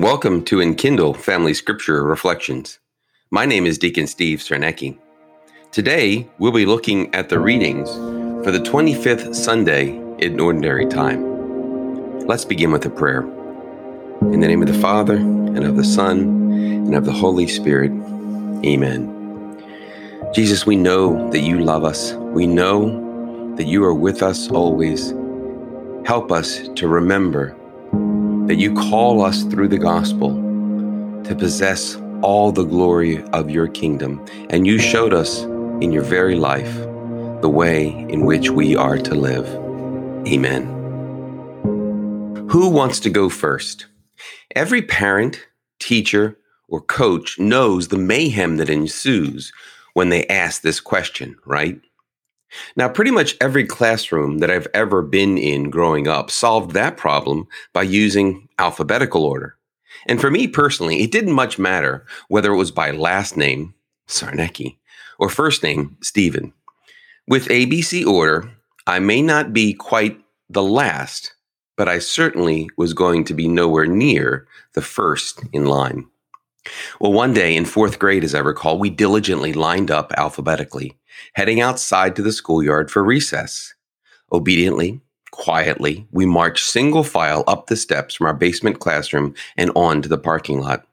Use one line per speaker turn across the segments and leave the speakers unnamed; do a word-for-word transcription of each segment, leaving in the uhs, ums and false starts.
Welcome to Enkindle Family Scripture Reflections. My name is Deacon Steve Cernecki. Today, we'll be looking at the readings for the twenty-fifth Sunday in Ordinary Time. Let's begin with a prayer. In the name of the Father, and of the Son, and of the Holy Spirit. Amen. Jesus, we know that you love us. We know that you are with us always. Help us to remember that you call us through the gospel to possess all the glory of your kingdom. And you showed us in your very life the way in which we are to live. Amen. Who wants to go first? Every parent, teacher, or coach knows the mayhem that ensues when they ask this question, right? Now, pretty much every classroom that I've ever been in growing up solved that problem by using alphabetical order. And for me personally, it didn't much matter whether it was by last name, Cernecki, or first name, Stephen. With A B C order, I may not be quite the last, but I certainly was going to be nowhere near the first in line. Well, one day in fourth grade, as I recall, we diligently lined up alphabetically, heading outside to the schoolyard for recess. Obediently, quietly, we marched single file up the steps from our basement classroom and on to the parking lot.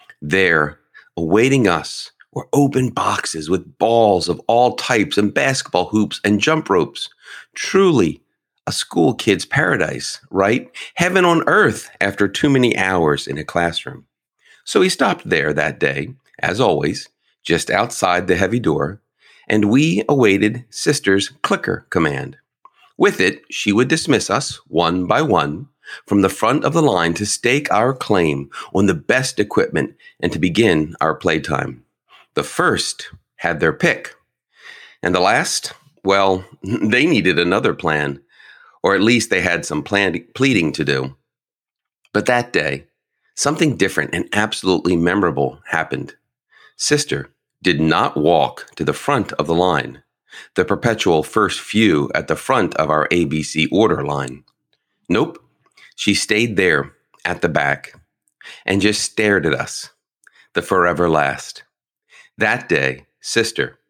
There, awaiting us, were open boxes with balls of all types and basketball hoops and jump ropes. Truly a school kid's paradise, right? Heaven on earth after too many hours in a classroom. So we stopped there that day, as always, just outside the heavy door, and we awaited Sister's clicker command. With it, she would dismiss us, one by one, from the front of the line to stake our claim on the best equipment and to begin our playtime. The first had their pick, and the last, well, they needed another plan, or at least they had some plan- pleading to do. But that day, something different and absolutely memorable happened. Sister did not walk to the front of the line, the perpetual first few at the front of our A B C order line. Nope, she stayed there at the back and just stared at us, the forever last. That day, Sister,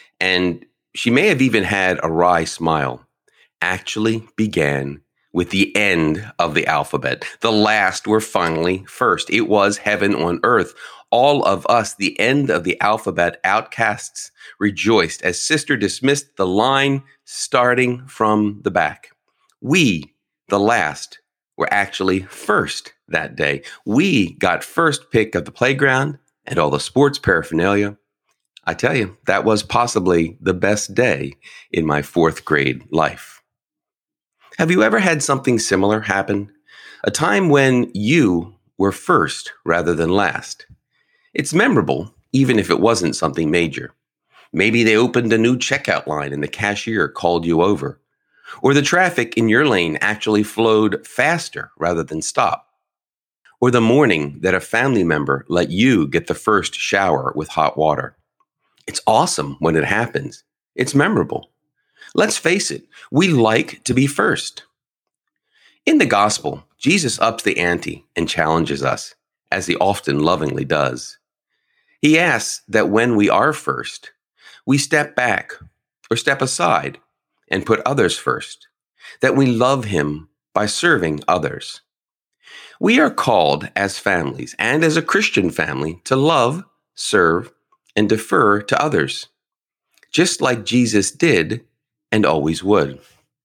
and she may have even had a wry smile, actually began with the end of the alphabet. The last were finally first. It was heaven on earth. All of us, the end of the alphabet outcasts, rejoiced as Sister dismissed the line starting from the back. We, the last, were actually first that day. We got first pick of the playground and all the sports paraphernalia. I tell you, that was possibly the best day in my fourth grade life. Have you ever had something similar happen? A time when you were first rather than last. It's memorable, even if it wasn't something major. Maybe they opened a new checkout line and the cashier called you over. Or the traffic in your lane actually flowed faster rather than stop. Or the morning that a family member let you get the first shower with hot water. It's awesome when it happens. It's memorable. Let's face it, we like to be first. In the gospel, Jesus ups the ante and challenges us, as he often lovingly does. He asks that when we are first, we step back or step aside and put others first, that we love him by serving others. We are called as families and as a Christian family to love, serve, and defer to others, just like Jesus did and always would.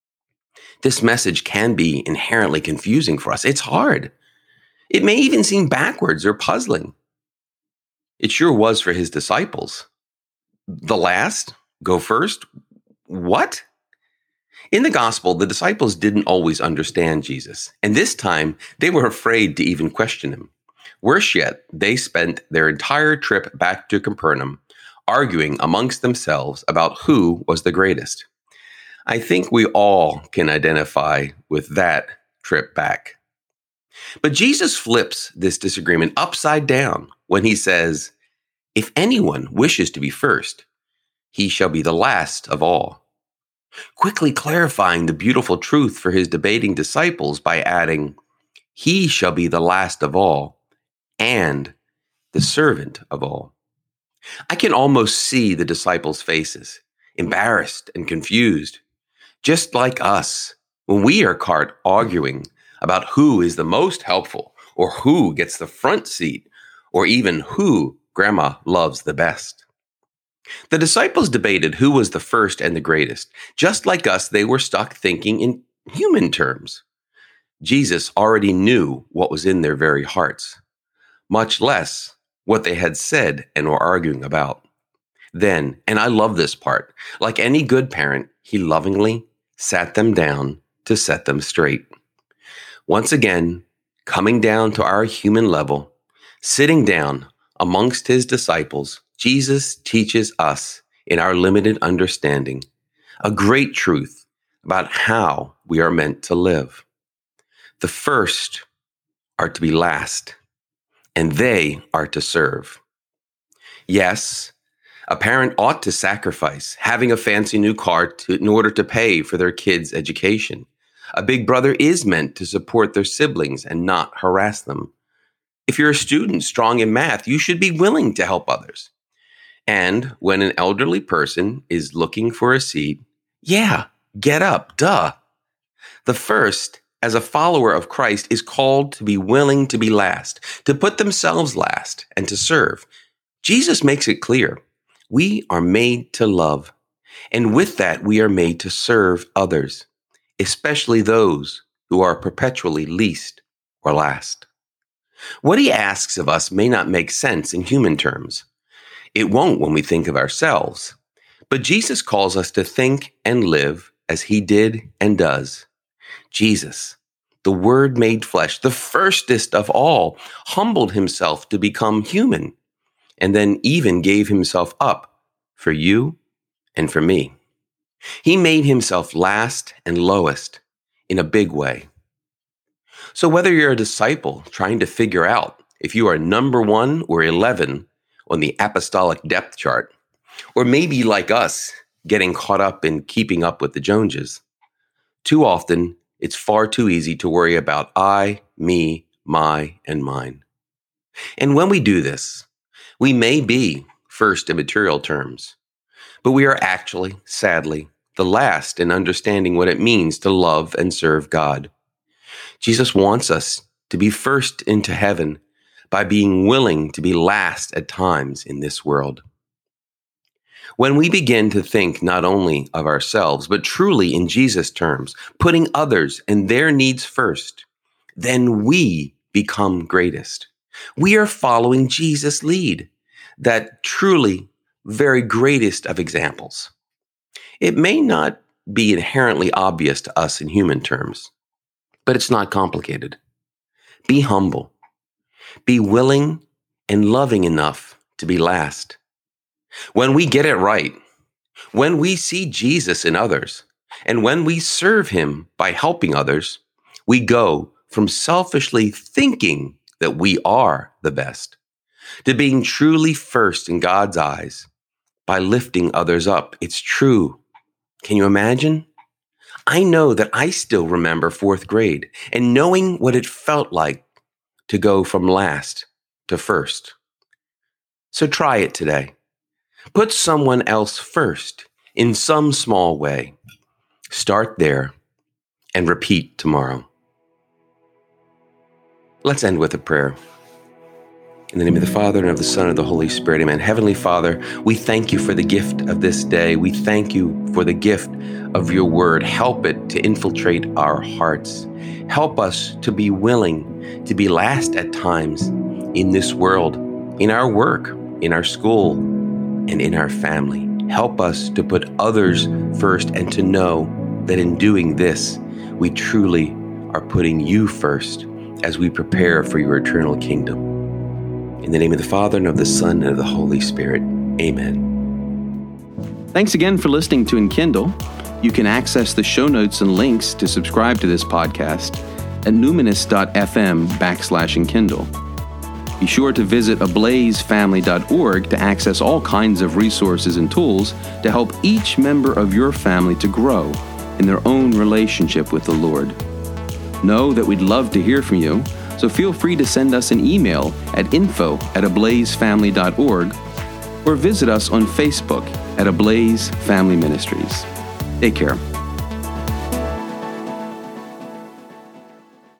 This message can be inherently confusing for us. It's hard. It may even seem backwards or puzzling. It sure was for his disciples. The last? Go first? What? In the gospel, the disciples didn't always understand Jesus, and this time they were afraid to even question him. Worse yet, they spent their entire trip back to Capernaum arguing amongst themselves about who was the greatest. I think we all can identify with that trip back. But Jesus flips this disagreement upside down when he says, "If anyone wishes to be first, he shall be the last of all." Quickly clarifying the beautiful truth for his debating disciples by adding, "He shall be the last of all and the servant of all. I can almost see the disciples' faces, embarrassed and confused, just like us when we are caught arguing about who is the most helpful or who gets the front seat or even who grandma loves the best. The disciples debated who was the first and the greatest. Just like us, they were stuck thinking in human terms. Jesus already knew what was in their very hearts, much less what they had said and were arguing about. Then, and I love this part, like any good parent, he lovingly sat them down to set them straight. Once again, coming down to our human level, sitting down amongst his disciples, Jesus teaches us, in our limited understanding, a great truth about how we are meant to live. The first are to be last, and they are to serve. Yes, a parent ought to sacrifice having a fancy new car to, in order to pay for their kids' education. A big brother is meant to support their siblings and not harass them. If you're a student strong in math, you should be willing to help others. And when an elderly person is looking for a seat, yeah, get up, duh. The first, as a follower of Christ, is called to be willing to be last, to put themselves last, and to serve. Jesus makes it clear. We are made to love, and with that, we are made to serve others, especially those who are perpetually least or last. What he asks of us may not make sense in human terms. It won't when we think of ourselves. But Jesus calls us to think and live as he did and does. Jesus, the Word made flesh, the firstest of all, humbled himself to become human, and then even gave himself up for you and for me. He made himself last and lowest in a big way. So whether you're a disciple trying to figure out if you are number one or eleven on the apostolic depth chart, or maybe like us, getting caught up in keeping up with the Joneses, too often it's far too easy to worry about I, me, my, and mine. And when we do this, we may be first in material terms, but we are actually, sadly, the last in understanding what it means to love and serve God. Jesus wants us to be first into heaven by being willing to be last at times in this world. When we begin to think not only of ourselves, but truly in Jesus' terms, putting others and their needs first, then we become greatest. We are following Jesus' lead, that truly very greatest of examples. It may not be inherently obvious to us in human terms, but it's not complicated. Be humble. Be willing and loving enough to be last. When we get it right, when we see Jesus in others, and when we serve him by helping others, we go from selfishly thinking that we are the best to being truly first in God's eyes by lifting others up. It's true. Can you imagine? I know that I still remember fourth grade and knowing what it felt like to go from last to first. So try it today. Put someone else first in some small way. Start there and repeat tomorrow. Let's end with a prayer. In the name of the Father, and of the Son, and of the Holy Spirit, amen. Heavenly Father, we thank you for the gift of this day. We thank you for the gift of your word. Help it to infiltrate our hearts. Help us to be willing to be last at times in this world, in our work, in our school, and in our family. Help us to put others first and to know that in doing this, we truly are putting you first as we prepare for your eternal kingdom. In the name of the Father, and of the Son, and of the Holy Spirit. Amen.
Thanks again for listening to Enkindle. You can access the show notes and links to subscribe to this podcast at numinous.fm backslash Enkindle. Be sure to visit ablazefamily dot org to access all kinds of resources and tools to help each member of your family to grow in their own relationship with the Lord. Know that we'd love to hear from you, So feel free to send us an email at info at ablazefamily dot org or visit us on Facebook at Ablaze Family Ministries. Take care.